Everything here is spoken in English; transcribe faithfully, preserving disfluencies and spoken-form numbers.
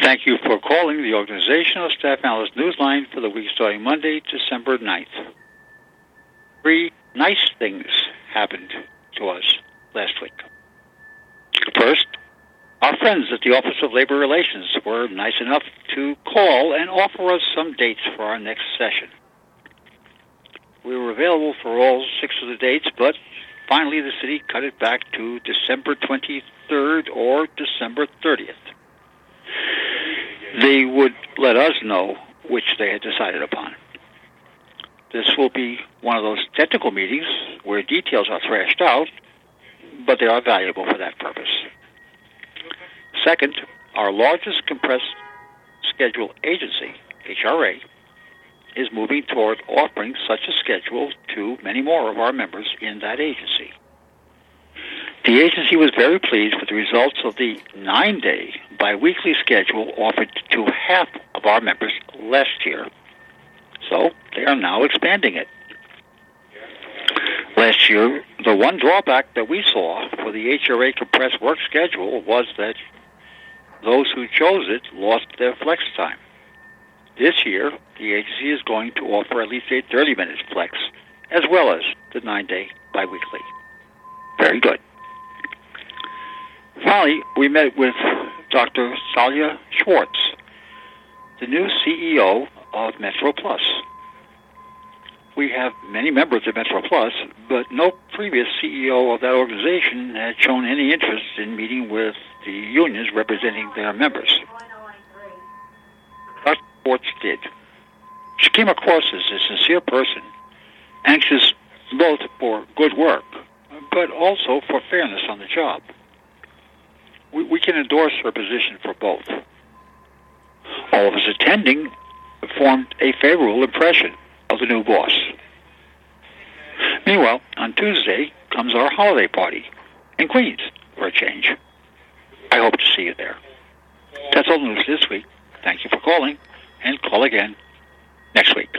Thank you for calling the Organizational Staff Analyst Newsline for the week starting Monday, December ninth. Three nice things happened to us last week. First, our friends at the Office of Labor Relations were nice enough to call and offer us some dates for our next session. We were available for all six of the dates, but finally the city cut it back to December twenty-third or December thirtieth. They would let us know which they had decided upon. This will be one of those technical meetings where details are thrashed out, but they are valuable for that purpose. Second, our largest compressed schedule agency, H R A, is moving toward offering such a schedule to many more of our members in that agency. The agency was very pleased with the results of the nine-day biweekly schedule offered to half of our members last year. So they are now expanding it. Last year, the one drawback that we saw for the H R A compressed work schedule was that those who chose it lost their flex time. This year, the agency is going to offer at least a thirty-minute flex, as well as the nine-day biweekly. Very good. Finally, we met with Doctor Salya Schwartz, the new C E O of Metro Plus. We have many members of Metro Plus, but no previous C E O of that organization had shown any interest in meeting with the unions representing their members. Doctor Schwartz did. She came across as a sincere person, anxious both for good work, but also for fairness on the job. We, we can endorse her position for both. All of us attending formed a favorable impression of the new boss. Meanwhile, on Tuesday comes our holiday party in Queens for a change. I hope to see you there. That's all the news this week. Thank you for calling, and call again next week.